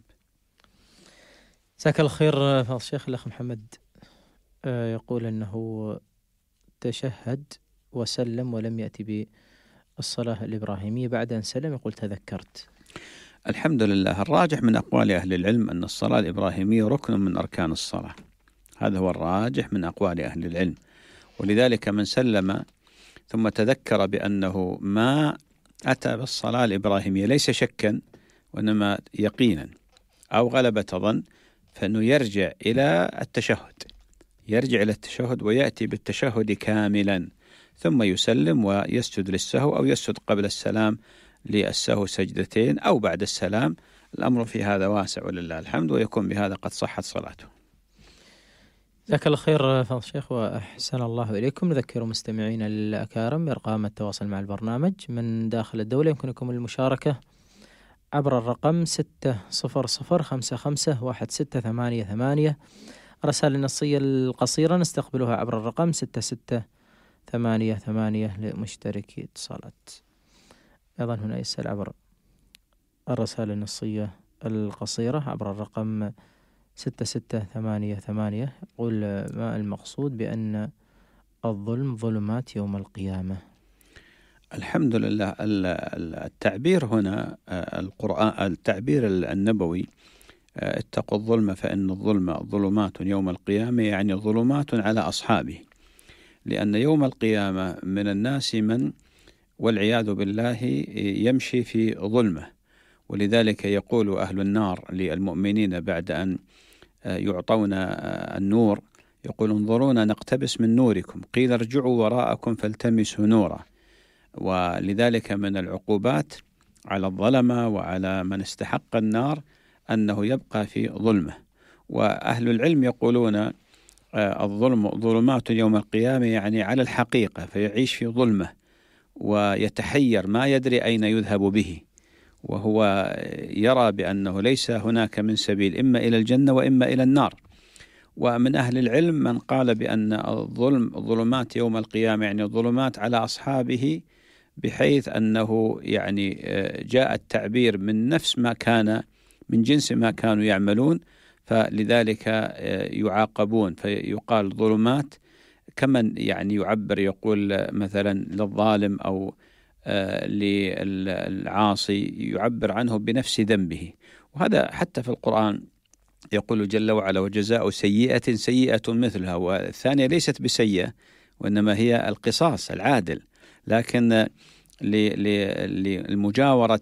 جزاك الله خير فضيلة الشيخ. الأخ محمد يقول أنه تشهد وسلم ولم يأتي بالصلاة الإبراهيمية، بعد أن سلم يقول تذكرت. الحمد لله، الراجح من أقوال أهل العلم أن الصلاة الإبراهيمية ركن من أركان الصلاة. هذا هو الراجح من أقوال أهل العلم. ولذلك من سلم ثم تذكر بأنه ما أتى بالصلاة الإبراهيمية ليس شكا وإنما يقينا أو غلبة ظن، فإنه يرجع إلى التشهد يرجع إلى التشهد ويأتي بالتشهد كاملا، ثم يسلم ويسجد للسهو أو يسجد قبل السلام للسهو سجدتين أو بعد السلام. الأمر في هذا واسع ولله الحمد، ويكون بهذا قد صحت صلاته. جزاك الله خير فضيلة الشيخ وأحسن الله إليكم. نذكر مستمعينا الأكارم بأرقام التواصل مع البرنامج من داخل الدولة. يمكنكم المشاركة عبر الرقم ستة صفر صفر خمسة خمسة واحد ستة ثمانية ثمانية. رسائل النصية القصيرة نستقبلها عبر الرقم ستة ستة ثمانية ثمانية لمشتركي اتصالات. أيضا هنا يسأل عبر الرسائل النصية القصيرة عبر الرقم ستة ستة ثمانية ثمانية، يقول: ما المقصود بأن الظلم ظلمات يوم القيامة؟ الحمد لله، التعبير هنا القرآن، التعبير النبوي: اتقوا الظلم فإن الظلم ظلمات يوم القيامة، يعني ظلمات على أصحابه. لأن يوم القيامة من الناس من والعياذ بالله يمشي في ظلمه، ولذلك يقول أهل النار للمؤمنين بعد أن يعطون النور، يقول انظرونا نقتبس من نوركم، قيل ارجعوا وراءكم فالتمسوا نورا. ولذلك من العقوبات على الظلمة وعلى من استحق النار أنه يبقى في ظلمه. وأهل العلم يقولون الظلم ظلمات يوم القيامة، يعني على الحقيقة، فيعيش في ظلمه ويتحير ما يدري أين يذهب به، وهو يرى بأنه ليس هناك من سبيل إما إلى الجنة وإما إلى النار. ومن أهل العلم من قال بأن الظلم الظلمات يوم القيامة يعني الظلمات على أصحابه، بحيث أنه يعني جاء التعبير من نفس ما كان من جنس ما كانوا يعملون، فلذلك يعاقبون، فيقال ظلمات كمن يعني يعبر يقول مثلا للظالم أو للعاصي يعبر عنه بنفس ذنبه. وهذا حتى في القرآن يقول جل وعلا وجزاء سيئة سيئة مثلها، والثانية ليست بسيئة وإنما هي القصاص العادل، لكن لمجاورة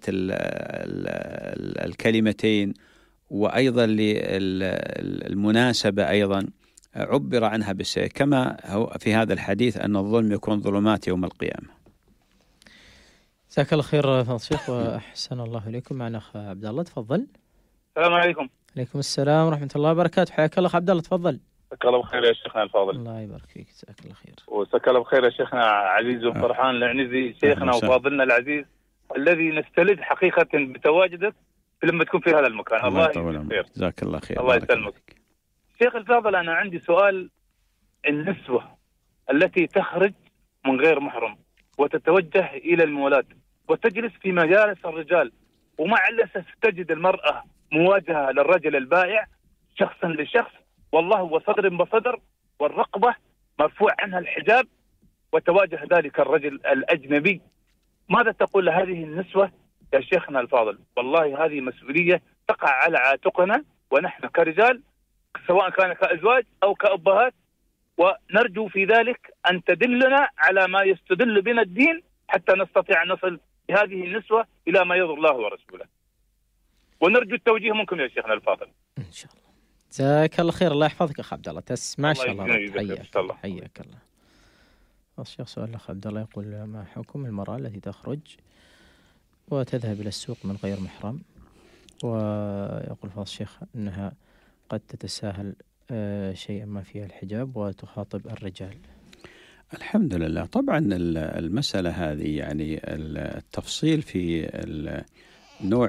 الكلمتين وأيضا للمناسبة أيضا عبر عنها بالسيئة، كما هو في هذا الحديث أن الظلم يكون ظلمات يوم القيامة. جزاك الله خير فضل الشيخ وأحسن الله إليكم. معنا أخ عبد الله، تفضل. السلام عليكم. عليكم السلام ورحمة الله وبركاته. حياك الله عبد الله، تفضل. جزاك الله بخير يا شيخنا الفاضل. الله يبارك فيك، جزاك الله خير. وجزاك الله بخير يا شيخنا عزيز وفرحان العنزي، شيخنا وفاضلنا العزيز الذي نستلذ حقيقة بتواجدك لما تكون في هذا المكان. الله يجزاك خير. جزاك الله خير. الله يسلمك. شيخ الفاضل، أنا عندي سؤال. النسوة التي تخرج من غير محرم وتتوجه إلى المولات وتجلس في مجالس الرجال، ومع الأسف تجد المرأة مواجهة للرجل البائع شخصا لشخص، والله هو صدر بصدر، والرقبة مرفوع عنها الحجاب، وتواجه ذلك الرجل الأجنبي. ماذا تقول لهذه النسوة يا شيخنا الفاضل؟ والله هذه مسؤولية تقع على عاتقنا ونحن كرجال، سواء كان كأزواج أو كأبهات، ونرجو في ذلك أن تدلنا على ما يستدل بنا الدين حتى نستطيع أن نصل بهذه النسوة إلى ما يرضي الله ورسوله، ونرجو التوجيه منكم يا شيخنا الفاضل. إن شاء الله. جزاك الله خير. الله يحفظك أخ عبد الله، تسمع إن شاء الله. حياك الله. حياك الله. الشيخ سؤال الأخ عبد الله يقول: ما حكم المرأة التي تخرج وتذهب إلى السوق من غير محرم؟ ويقول فضل الشيخ أنها قد تتساهل شيئا ما فيها الحجاب وتخاطب الرجال. الحمد لله. طبعا المسألة هذه يعني التفصيل في نوع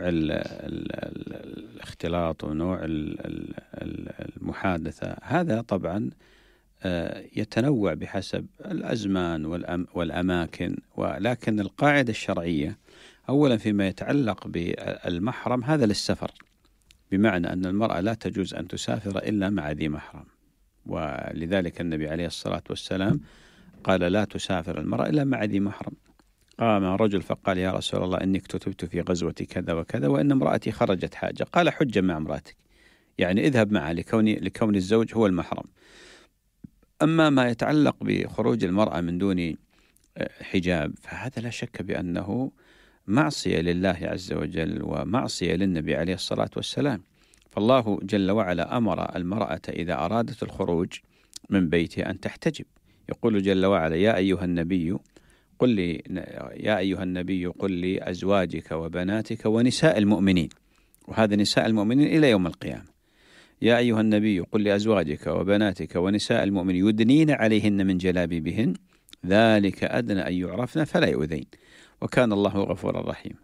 الاختلاط ونوع المحادثة هذا طبعا يتنوع بحسب الأزمان والأماكن، ولكن القاعدة الشرعية أولا فيما يتعلق بالمحرم هذا للسفر، بمعنى أن المرأة لا تجوز أن تسافر إلا مع ذي محرم، ولذلك النبي عليه الصلاة والسلام قال لا تسافر المرأة إلا مع ذي محرم. قام رجل فقال: يا رسول الله إني اكتتبت في غزوة كذا وكذا وإن امرأتي خرجت حاجة. قال: حج مع امرأتك، يعني اذهب معها لكون لكون الزوج هو المحرم. أما ما يتعلق بخروج المرأة من دون حجاب فهذا لا شك بأنه معصية لله عز وجل ومعصية للنبي عليه الصلاة والسلام. فالله جل وعلا أمر المرأة إذا أرادت الخروج من بيتها أن تحتجب. يقول جل وعلا: يا أيها النبي قل لي يا أيها النبي قل لأزواجك وبناتك ونساء المؤمنين، وهذا نساء المؤمنين إلى يوم القيامة. يا أيها النبي قل لأزواجك وبناتك ونساء المؤمنين يدنين عليهن من جلابيبهن ذلك أدنى أن يعرفن فلا يؤذين وكان الله غفورا رحيما.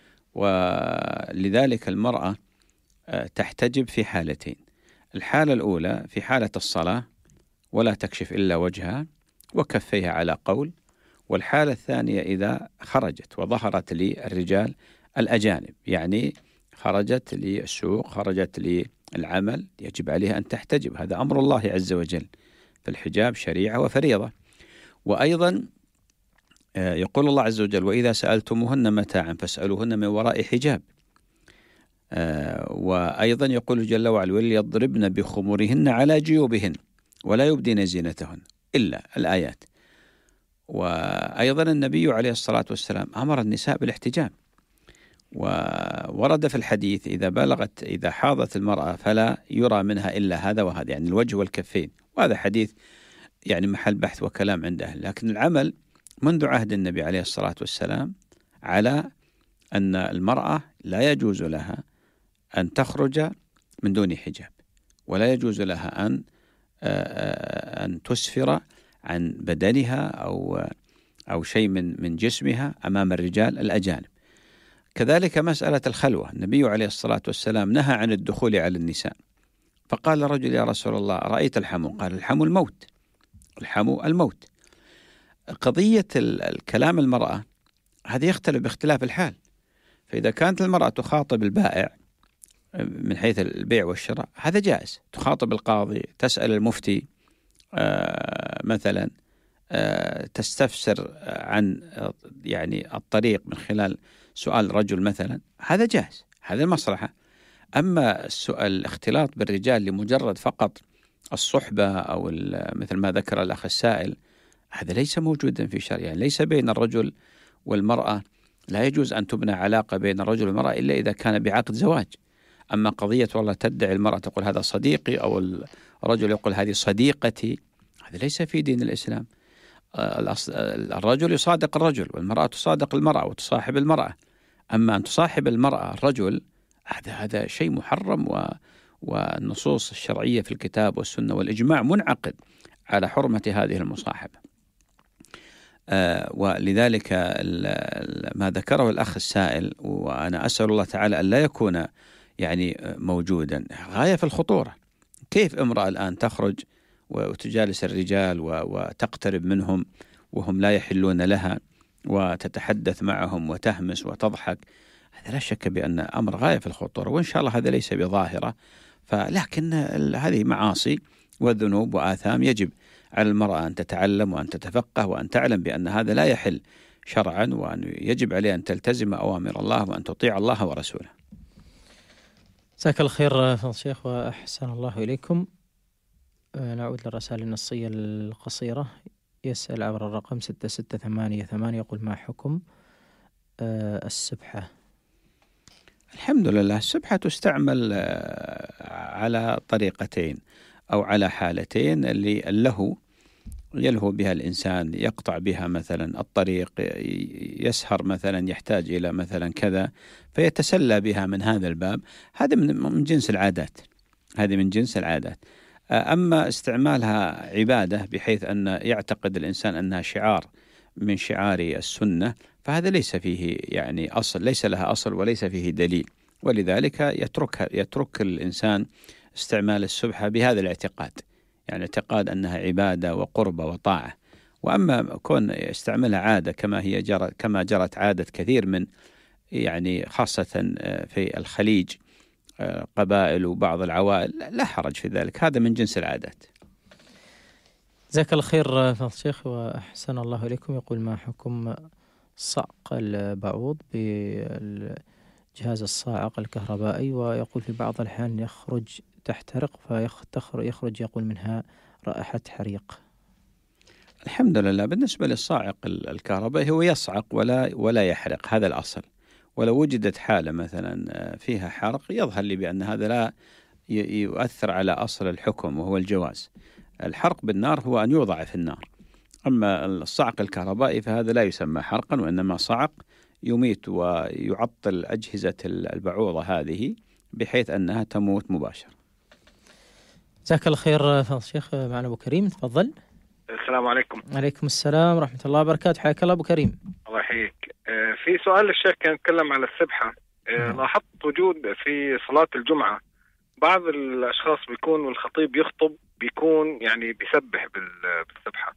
ولذلك المرأة تحتجب في حالتين: الحالة الأولى في حالة الصلاة ولا تكشف إلا وجهها وكفيها على قول، والحالة الثانية إذا خرجت وظهرت للرجال الأجانب، يعني خرجت للسوق خرجت للعمل، يجب عليها أن تحتجب. هذا أمر الله عز وجل، فالحجاب شريعة وفريضة. وأيضا يقول الله عز وجل: وإذا سألتموهن متاعا فاسألوهن من وراء حجاب. وأيضا يقول جل وعلا: وليضربن بخمورهن على جيوبهن ولا يبدين زينتهن إلا الآيات. وأيضا النبي عليه الصلاة والسلام أمر النساء بالاحتجاب، وورد في الحديث إذا بلغت إذا حاضت المرأة فلا يرى منها إلا هذا وهذا، يعني الوجه والكفين، وهذا حديث يعني محل بحث وكلام عند أهل. لكن العمل منذ عهد النبي عليه الصلاة والسلام على أن المرأة لا يجوز لها أن تخرج من دون حجاب، ولا يجوز لها أن أن تسفر عن بدنها أو أو شيء من من جسمها أمام الرجال الأجانب. كذلك مسألة الخلوة، النبي عليه الصلاة والسلام نهى عن الدخول على النساء، فقال رجل: يا رسول الله رأيت الحمو؟ قال: الحمو الموت، الحمو الموت. قضية الكلام المرأة هذا يختلف باختلاف الحال. فإذا كانت المرأة تخاطب البائع من حيث البيع والشراء هذا جائز، تخاطب القاضي، تسأل المفتي آه مثلا، آه تستفسر عن يعني الطريق من خلال سؤال رجل مثلا، هذا جائز، هذا المصلحة. أما السؤال الاختلاط بالرجال لمجرد فقط الصحبة أو مثل ما ذكر الأخ السائل، هذا ليس موجودا في الشرع. يعني ليس بين الرجل والمرأة، لا يجوز أن تبنى علاقة بين الرجل والمرأة إلا إذا كان بعقد زواج. أما قضية والله تدعي المرأة تقول هذا صديقي أو الرجل يقول هذه صديقتي، هذا ليس في دين الإسلام. الرجل يصادق الرجل والمرأة تصادق المرأة وتصاحب المرأة. أما أن تصاحب المرأة الرجل هذا هذا شيء محرم، و والنصوص الشرعية في الكتاب والسنة والإجماع منعقد على حرمة هذه المصاحبة. آه ولذلك ما ذكره الأخ السائل، وأنا أسأل الله تعالى أن لا يكون يعني موجودا، غاية في الخطورة. كيف امرأة الآن تخرج وتجالس الرجال وتقترب منهم وهم لا يحلون لها، وتتحدث معهم وتهمس وتضحك؟ هذا لا شك بأن أمر غاية في الخطورة، وإن شاء الله هذا ليس بظاهرة. فلكن هذه معاصي وذنوب وآثام، يجب على المرأة أن تتعلم وأن تتفقه وأن تعلم بأن هذا لا يحل شرعا، وأن يجب عليها أن تلتزم أوامر الله وأن تطيع الله ورسوله. جزاك الله خير فضل الشيخ وأحسن الله إليكم. نعود للرسائل النصية القصيرة. يسأل عبر الرقم ستة ستة ثمانية ثمانية يقول: ما حكم السبحة؟ الحمد لله، السبحة تستعمل على طريقتين أو على حالتين. اللي اللهو يلهو بها الإنسان، يقطع بها مثلا الطريق، يسهر مثلا، يحتاج إلى مثلا كذا فيتسلى بها من هذا الباب، هذا من جنس العادات، هذه من جنس العادات. أما استعمالها عبادة بحيث أن يعتقد الإنسان أنها شعار من شعار السنة، فهذا ليس فيه يعني أصل، ليس لها أصل وليس فيه دليل، ولذلك يترك يترك الإنسان استعمال السبحة بهذا الاعتقاد، يعني اعتقاد أنها عبادة وقربة وطاعة. وأما كون يستعملها عادة كما هي جرت كما جرت عادة كثير من يعني خاصة في الخليج قبائل وبعض العوائل، لا حرج في ذلك، هذا من جنس العادات. جزاك الله خير فضل الشيخ وأحسن الله إليكم. يقول: ما حكم صعق البعوض بالجهاز الصاعق الكهربائي؟ ويقول في بعض الأحيان يخرج تحترق فيخرج يقول منها رائحة حريق. الحمد لله، بالنسبة للصاعق الكهربائي هو يصعق ولا ولا يحرق، هذا الأصل. ولو وجدت حالة مثلا فيها حرق يظهر لي بأن هذا لا يؤثر على أصل الحكم وهو الجواز. الحرق بالنار هو أن يوضع في النار، أما الصعق الكهربائي فهذا لا يسمى حرقا، وإنما صعق يميت ويعطل أجهزة البعوضة هذه بحيث أنها تموت مباشرة. جزاك الله خير فضل الشيخ. معنا أبو كريم، تفضل. السلام عليكم. عليكم السلام ورحمة الله وبركاته، حياك الله أبو كريم. الله يحييك. في سؤال للشيخ كان يتكلم على السبحة. لاحظت وجود في صلاة الجمعة بعض الأشخاص بيكون والخطيب يخطب بيكون يعني بيسبح بالسبحة،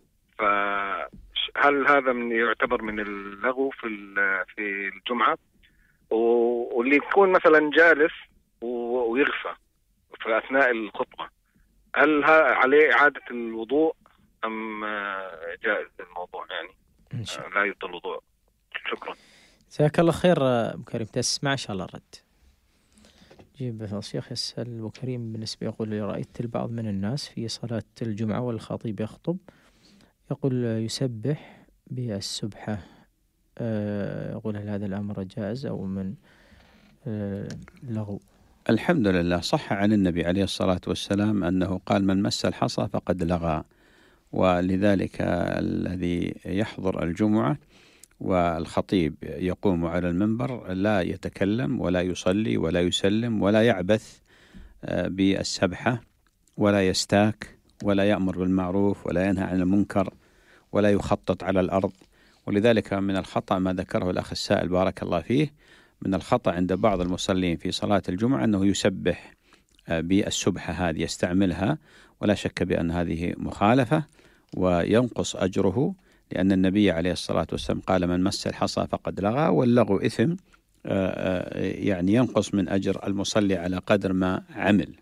فهل هذا من يعتبر من اللغو في في الجمعة؟ واللي يكون مثلا جالس ويغفى في أثناء الخطبة، هل عليه إعادة الوضوء أم جائز الموضوع يعني لا يبطل الوضوء؟ شكرا. جزاك الله خير أبو كريم، تسمع إن شاء الله الرد. جيب الشيخ. يسأل أبو كريم بالنسبة، يقول: رأيت البعض من الناس في صلاة الجمعة والخطيب يخطب يقول يسبح بالسبحة، يقول هل هذا الأمر جائز أو من لغو؟ الحمد لله، صح عن النبي عليه الصلاة والسلام أنه قال: من مس الحصى فقد لغى. ولذلك الذي يحضر الجمعة والخطيب يقوم على المنبر لا يتكلم ولا يصلي ولا يسلم ولا يعبث بالسبحة ولا يستاك ولا يأمر بالمعروف ولا ينهى عن المنكر ولا يخطط على الأرض. ولذلك من الخطأ ما ذكره الأخ السائل بارك الله فيه، من الخطأ عند بعض المصلين في صلاة الجمعة أنه يسبح بالسبحة هذه، يستعملها، ولا شك بأن هذه مخالفة وينقص أجره، لأن النبي عليه الصلاة والسلام قال: من مس الحصى فقد لغى. واللغو إثم يعني ينقص من أجر المصلي على قدر ما عمل.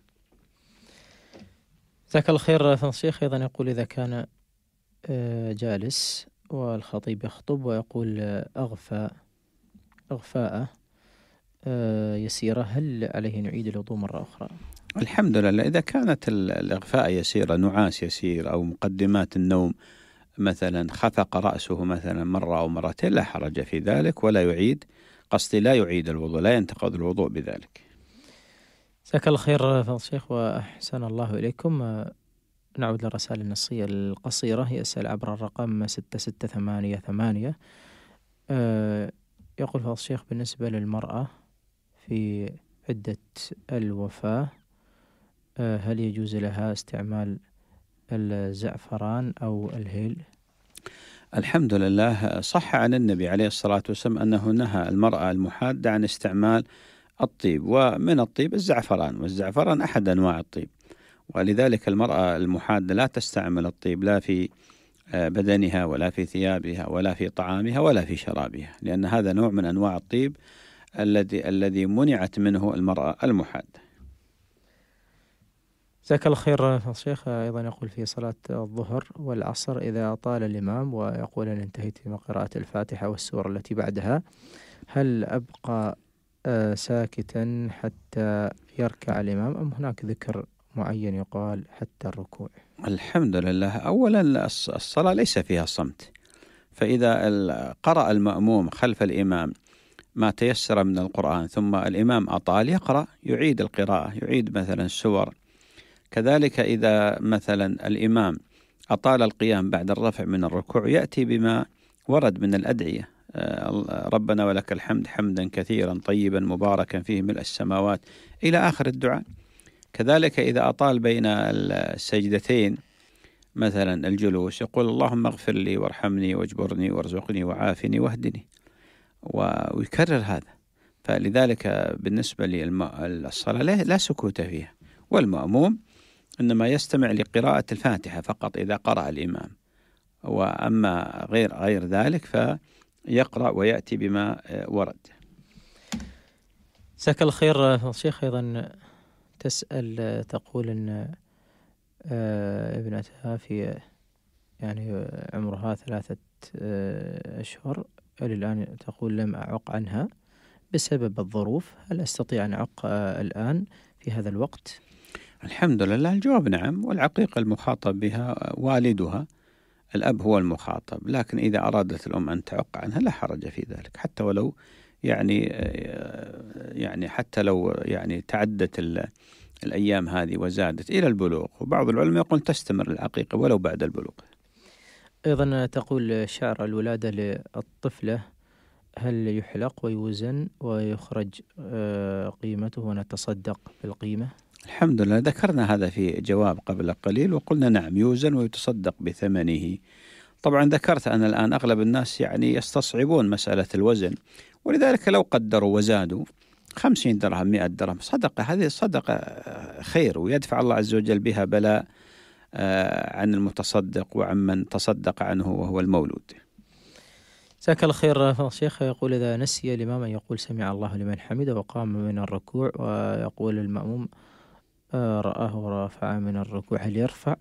جزاك الله خير فضيلة الشيخ. أيضا يقول: إذا كان جالس والخطيب يخطب ويقول أغفى أغفاء يسيرة، هل عليه نعيد الوضوء مرة أخرى؟ الحمد لله، إذا كانت الإغفاء يسيرة، نعاس يسير أو مقدمات النوم مثلا، خفق رأسه مثلا مرة أو مرتين، لا حرج في ذلك ولا يعيد، قصدي لا يعيد الوضوء، لا ينتقض الوضوء بذلك. جزاك الله خير فضيلة الشيخ وأحسن الله إليكم. نعود للرسائل النصية القصيرة. يسأل عبر الرقم ستة ستة ثمانية ثمانية. أه يقول فضيلة الشيخ: بالنسبة للمرأة في عدة الوفاة أه هل يجوز لها استعمال الزعفران أو الهيل؟ الحمد لله، صح عن النبي عليه الصلاة والسلام أنه نهى المرأة المحادة عن استعمال الطيب، ومن الطيب الزعفران، والزعفران أحد أنواع الطيب، ولذلك المرأة المحادة لا تستعمل الطيب لا في بدنها ولا في ثيابها ولا في طعامها ولا في شرابها، لأن هذا نوع من أنواع الطيب الذي الذي منعت منه المرأة المحادة. جزاك الله خير الشيخ. أيضا يقول: في صلاة الظهر والعصر إذا طال الإمام ويقول أن انتهيت من قراءة الفاتحة والسور التي بعدها، هل أبقى ساكتا حتى يركع الإمام أم هناك ذكر معين يقال حتى الركوع؟ الحمد لله، أولا الصلاة ليس فيها صمت، فإذا قرأ المأموم خلف الإمام ما تيسر من القرآن ثم الإمام أطال، يقرأ يعيد القراءة، يعيد مثلا السور. كذلك إذا مثلا الإمام أطال القيام بعد الرفع من الركوع، يأتي بما ورد من الأدعية: ربنا ولك الحمد حمدا كثيرا طيبا مباركا فيه ملء السماوات، إلى آخر الدعاء. كذلك إذا أطال بين السجدتين مثلا الجلوس، يقول: اللهم اغفر لي وارحمني واجبرني وارزقني وعافني واهدني، ويكرر هذا. فلذلك بالنسبة للصلاة لا سكوت فيها، والمأموم إنما يستمع لقراءة الفاتحة فقط إذا قرأ الإمام، وأما غير غير ذلك فيقرأ ويأتي بما ورد. جزاك الله خير الشيخ. أيضا تسأل تقول أن ابنتها في يعني عمرها ثلاثة أشهر إلى الآن، تقول لم أعق عنها بسبب الظروف، هل أستطيع أن أعق الآن في هذا الوقت؟ الحمد لله، الجواب نعم، والعقيقة المخاطب بها والدها، الأب هو المخاطب، لكن إذا أرادت الأم أن تعق عنها لا حرج في ذلك، حتى ولو يعني يعني حتى لو يعني تعدت الأيام هذه وزادت إلى البلوغ، وبعض العلماء يقول تستمر العقيقة ولو بعد البلوغ. أيضا تقول: شعر الولادة للطفلة هل يحلق ويوزن ويخرج قيمته ونتصدق بالقيمة؟ الحمد لله، ذكرنا هذا في جواب قبل قليل وقلنا نعم، يوزن ويتصدق بثمنه. طبعا ذكرت أن الآن أغلب الناس يعني يستصعبون مسألة الوزن، ولذلك لو قدروا وزادوا خمسين درهم مئة درهم صدقة، هذه صدقة خير، ويدفع الله عز وجل بها بلاء عن المتصدق وعن من تصدق عنه وهو المولود. جزاك الله خير فضيلة الشيخ. يقول: إذا نسي الإمام أن يقول سمع الله لمن حمده وقام من الركوع ويقول المأموم رآه رافعا من الركوع، هل يرفع؟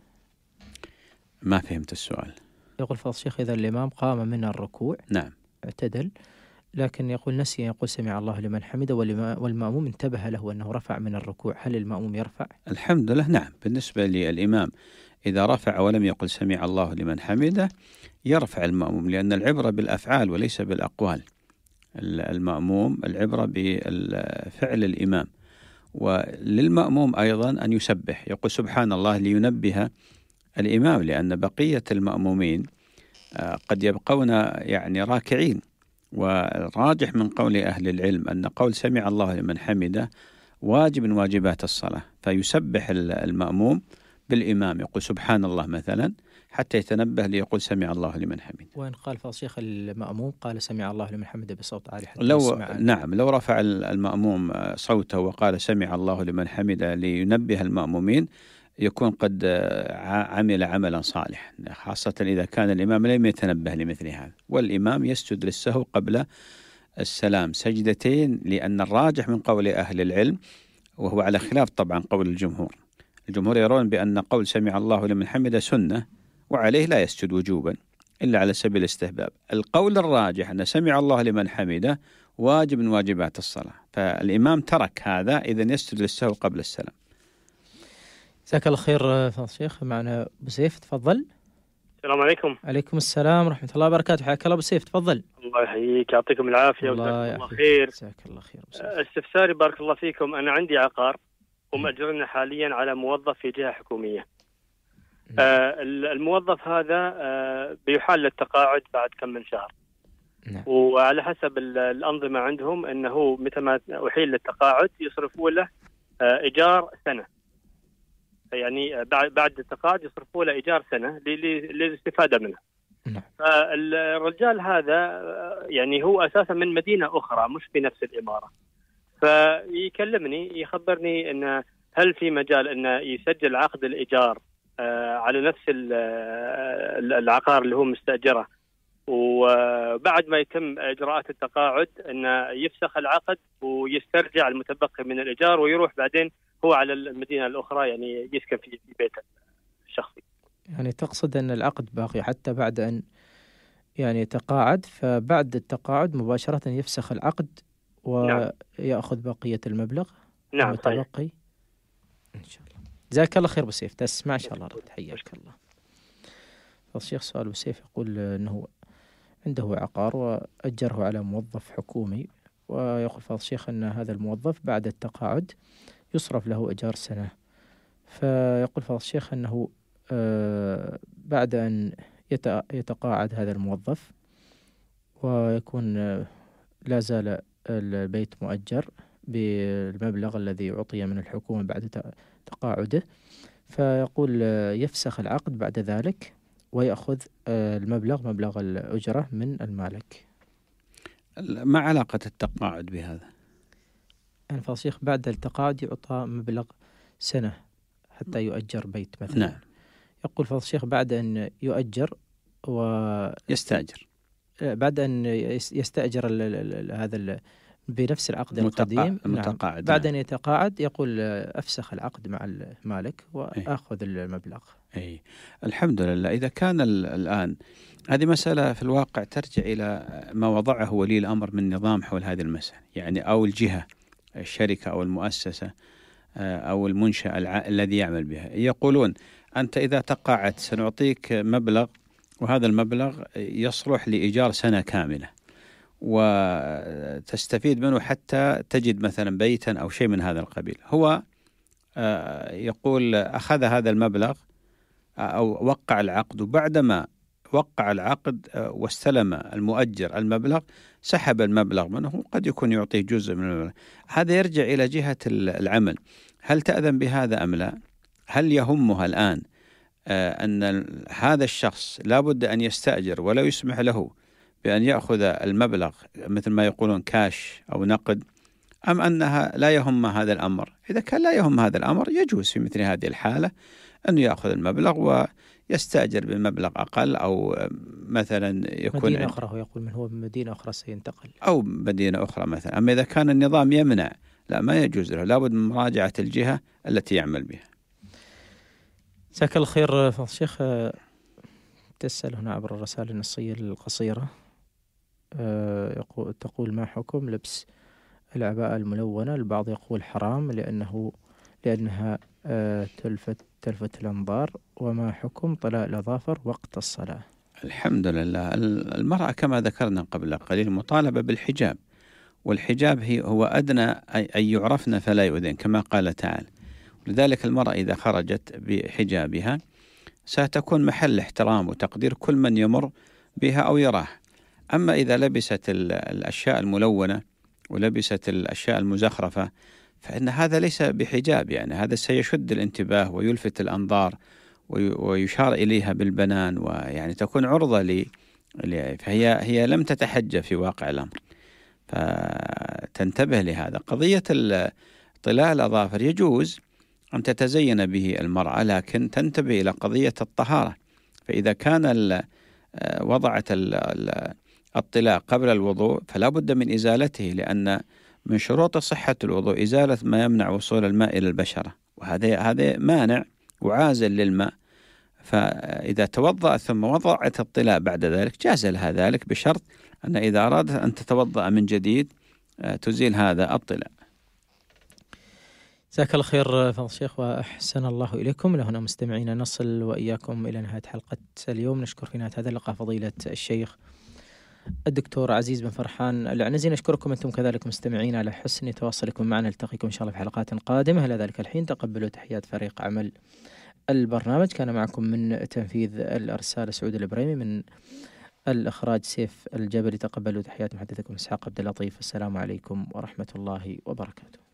ما فهمت السؤال. يقول فضيلة الشيخ: إذا الإمام قام من الركوع نعم اعتدل، لكن يقول نسي أن يقول سمع الله لمن حمده والمأموم انتبه له أنه رفع من الركوع، هل المأموم يرفع؟ الحمد لله نعم، بالنسبة للإمام إذا رفع ولم يقل سمع الله لمن حمده يرفع المأموم، لأن العبرة بالأفعال وليس بالأقوال. المأموم العبرة بفعل الإمام، وللمأموم أيضا أن يسبح، يقول سبحان الله لينبه الإمام، لأن بقية المأمومين قد يبقون يعني راكعين. والراجح من قول أهل العلم أن قول سمع الله لمن حمده واجب من واجبات الصلاة، فيسبح المأموم بالإمام، يقول سبحان الله مثلا حتى يتنبه ليقول سمع الله لمن حمده. وإن قال فالشيخ المأموم قال سمع الله لمن حمده بصوت عالي حتى لو يسمع. نعم لو رفع المأموم صوته وقال سمع الله لمن حمده لينبه المأمومين يكون قد عمل عملا صالحا، خاصة إذا كان الإمام لم يتنبه لمثل هذا. والإمام يسجد للسهو قبل السلام سجدتين، لأن الراجح من قول أهل العلم، وهو على خلاف طبعا قول الجمهور، الجمهور يرون بأن قول سمع الله لمن حمده سنة وعليه لا يسجد وجوبا إلا على سبيل الاستحباب. القول الراجح أن سمع الله لمن حمده واجب من واجبات الصلاة، فالإمام ترك هذا، إذن يسجد للسهو قبل السلام. جزاك الله خير فضل الشيخ. معنا أبو سيف، تفضل. السلام عليكم. عليكم السلام ورحمة الله وبركاته. حياك الله أبو سيف، تفضل. الله يحييك، يعطيكم العافية وجزاكم الله خير. جزاك الله خير. استفساري بارك الله فيكم، أنا عندي عقار ومأجرنا حاليا على موظف في جهة حكومية. آه الموظف هذا آه بيحال للتقاعد بعد كم من شهر. نعم. وعلى حسب الأنظمة عندهم أنه متى ما أحيل للتقاعد يصرفوا له آه إيجار سنة، يعني بعد التقاعد يصرفوا له إيجار سنة للاستفادة منها. نعم. فالرجال هذا يعني هو أساسا من مدينة أخرى مش في نفس الإمارة، فيكلمني يخبرني أن هل في مجال أنه يسجل عقد الإيجار على نفس العقار اللي هو مستأجره، وبعد ما يتم إجراءات التقاعد أنه يفسخ العقد ويسترجع المتبقي من الإيجار ويروح بعدين هو على المدينة الأخرى، يعني يسكن في بيته الشخصي. يعني تقصد أن العقد باقي حتى بعد أن يعني يتقاعد، فبعد التقاعد مباشرة يفسخ العقد ويأخذ بقية المبلغ؟ نعم المتبقي. إن شاء الله. جزاك الله خير بسيف، تسمع إن شاء الله رد. حياك الله. الشيخ سؤال بسيف يقول أنه عنده عقار وأجره على موظف حكومي، ويقول فضل الشيخ أن هذا الموظف بعد التقاعد يصرف له إيجار سنة، فيقول فضل الشيخ أنه آه بعد أن يتقاعد هذا الموظف ويكون آه لا زال البيت مؤجر بالمبلغ الذي أعطي من الحكومة بعد تقاعده، فيقول آه يفسخ العقد بعد ذلك ويأخذ آه المبلغ مبلغ الأجرة من المالك. ما علاقة التقاعد بهذا؟ يعني فضل الشيخ بعد التقاعد يعطى مبلغ سنة حتى يؤجر بيت مثلا. نعم. يقول فضل الشيخ بعد أن يؤجر ويستأجر، بعد أن يستأجر هذا بنفس العقد القديم المتقاعد. نعم. بعد أن يتقاعد يقول أفسخ العقد مع المالك وأخذ المبلغ. أي الحمد لله. إذا كان الآن هذه مسألة في الواقع ترجع إلى ما وضعه ولي الأمر من نظام حول هذه المسألة، يعني أو الجهة الشركة أو المؤسسة أو المنشأة الع... الذي يعمل بها، يقولون أنت إذا تقاعدت سنعطيك مبلغ وهذا المبلغ يصلح لإيجار سنة كاملة وتستفيد منه حتى تجد مثلا بيتا أو شيء من هذا القبيل. هو يقول أخذ هذا المبلغ أو وقع العقد، وبعدما وقع العقد واستلم المؤجر المبلغ سحب المبلغ منه، قد يكون يعطيه جزء من المبلغ. هذا يرجع إلى جهة العمل، هل تأذن بهذا أم لا؟ هل يهمها الآن أن هذا الشخص لابد أن يستأجر ولا يسمح له بأن يأخذ المبلغ مثل ما يقولون كاش أو نقد، أم أنها لا يهم هذا الأمر؟ إذا كان لا يهم هذا الأمر يجوز في مثل هذه الحالة أن يأخذ المبلغ ويستأجر بمبلغ أقل، أو مثلا يكون مدينة أخرى، هو يقول من هو من مدينة أخرى سينتقل، أو مدينة أخرى مثلا. أما إذا كان النظام يمنع لا، ما يجوز له، لابد من مراجعة الجهة التي يعمل بها. جزاك الله خير فضل الشيخ. تسأل هنا عبر الرسائل النصية القصيرة، يقول تقول ما حكم لبس العباءة الملونة؟ البعض يقول حرام لأنه لأنها تلفت تلفت الأنظار، وما حكم طلاء الأظافر وقت الصلاة؟ الحمد لله. المرأة كما ذكرنا قبل قليل مطالبة بالحجاب، والحجاب هي هو أدنى أن يعرفن فلا يؤذين كما قال تعالى. لذلك المرأة إذا خرجت بحجابها ستكون محل احترام وتقدير كل من يمر بها أو يراه. أما إذا لبست الأشياء الملونة ولبست الأشياء المزخرفة فإن هذا ليس بحجاب، يعني هذا سيشد الانتباه ويلفت الأنظار ويشار إليها بالبنان، ويعني تكون عرضة ل فهي هي لم تتحجب في واقع الأمر. فتنتبه لهذا. قضية طلاء الأظافر يجوز أن تتزين به المرأة، لكن تنتبه إلى قضية الطهارة. فإذا كان وضعت الطلاء قبل الوضوء فلا بد من إزالته، لأن من شروط صحة الوضوء إزالة ما يمنع وصول الماء إلى البشرة، وهذا هذا مانع وعازل للماء. فإذا توضأ ثم وضعت الطلاء بعد ذلك جاز لها ذلك، بشرط أن إذا أرادت أن تتوضأ من جديد تزيل هذا الطلاء. جزاك الله خير فضل الشيخ وأحسن الله إليكم. لهنا مستمعين نصل وإياكم إلى نهاية حلقة اليوم. نشكر في نهاية هذا اللقاء فضيلة الشيخ الدكتور عزيز بن فرحان العنزي. نشكركم أنتم كذلك مستمعين على حسن تواصلكم معنا. نلتقيكم إن شاء الله في حلقات قادمة. إلى ذلك الحين تقبلوا تحيات فريق عمل البرنامج. كان معكم من تنفيذ الإرسال سعود الإبراهيمي، من الإخراج سيف الجبلي. تقبلوا تحيات محدثكم إسحاق عبد اللطيف. السلام عليكم ورحمة الله وبركاته.